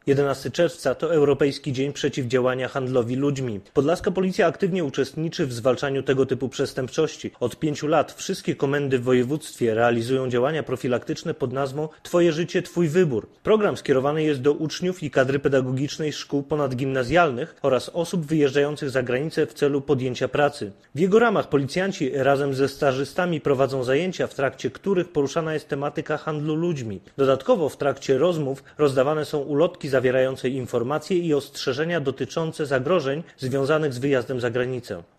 11 czerwca to Europejski Dzień Przeciwdziałania Handlowi Ludźmi. Podlaska Policja aktywnie uczestniczy w zwalczaniu tego typu przestępczości. Od 5 lat wszystkie komendy w województwie realizują działania profilaktyczne pod nazwą Twoje życie, Twój wybór. Program skierowany jest do uczniów i kadry pedagogicznej szkół ponadgimnazjalnych oraz osób wyjeżdżających za granicę w celu podjęcia pracy. W jego ramach policjanci razem ze stażystami prowadzą zajęcia, w trakcie których poruszana jest tematyka handlu ludźmi. Dodatkowo w trakcie rozmów rozdawane są ulotki zawierające informacje i ostrzeżenia dotyczące zagrożeń związanych z wyjazdem za granicę.